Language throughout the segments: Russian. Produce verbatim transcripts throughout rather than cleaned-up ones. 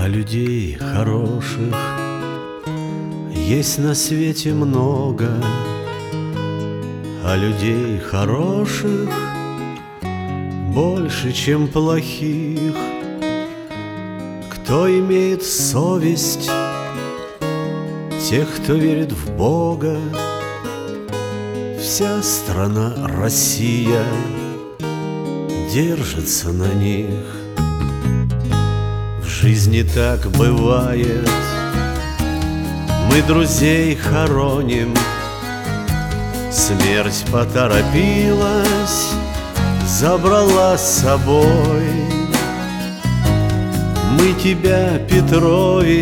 А людей хороших есть на свете много, а людей хороших больше, чем плохих. Кто имеет совесть, тех, кто верит в Бога. Вся страна Россия держится на них. В жизни так бывает, мы друзей хороним. Смерть поторопилась, забрала с собой. Мы тебя, Петрович,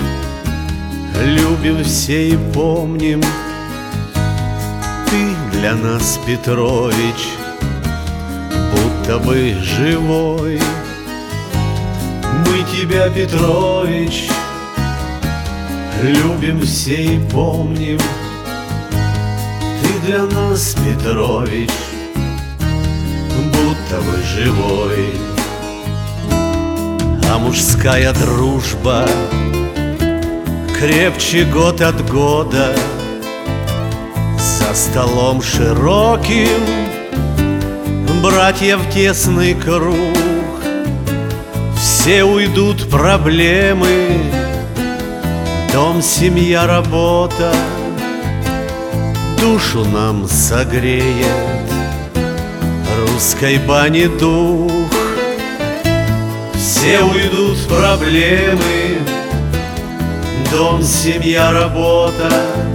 любим все и помним. Ты для нас, Петрович, будто бы живой. Мы тебя, Петрович, любим все и помним. Ты для нас, Петрович, будто бы живой. А мужская дружба крепче год от года. За столом широким братья в тесный круг. Все уйдут проблемы, дом, семья, работа. Душу нам согреет русской бани дух. Все уйдут проблемы, дом, семья, работа.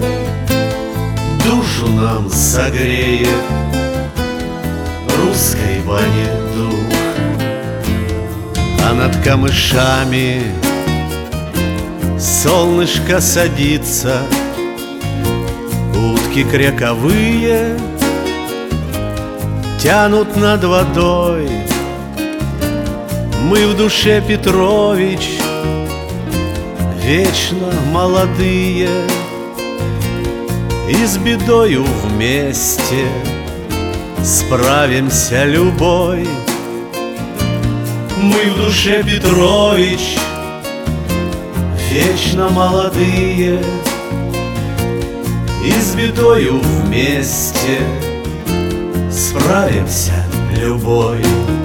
Душу нам согреет русской бани дух. А над камышами солнышко садится. Утки кряковые тянут над водой. Мы в душе, Петрович, вечно молодые. И с бедою вместе справимся любой. Мы в душе, Петрович, вечно молодые. И с бедою вместе справимся любой.